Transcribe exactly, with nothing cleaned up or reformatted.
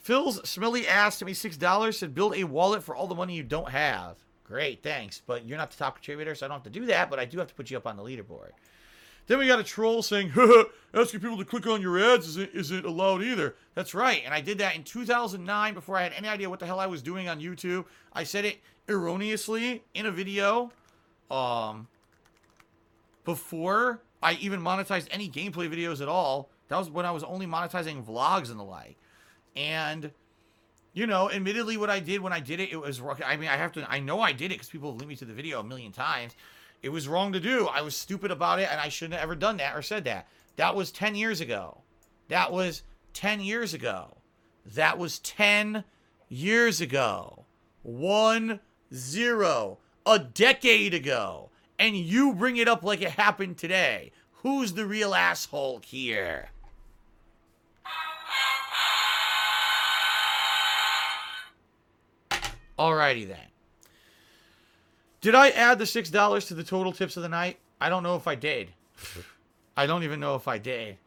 Phil's smelly ass to me six dollars said build a wallet for all the money you don't have. Great, thanks. But you're not the top contributor, so I don't have to do that, but I do have to put you up on the leaderboard. Then we got a troll saying, asking people to click on your ads isn't, isn't allowed either. That's right, and I did that in two thousand nine before I had any idea what the hell I was doing on YouTube. I said it erroneously in a video um, before I even monetized any gameplay videos at all. That was when I was only monetizing vlogs and the like. And, you know, admittedly what I did when I did it, it was, I mean, I have to, I know I did it because people have linked me to the video a million times. It was wrong to do. I was stupid about it, and I shouldn't have ever done that or said that. That was ten years ago. That was ten years ago. That was ten years ago. One, zero. A decade ago. And you bring it up like it happened today. Who's the real asshole here? Alrighty then. Did I add the six dollars to the total tips of the night? I don't know if I did. I don't even know if I did.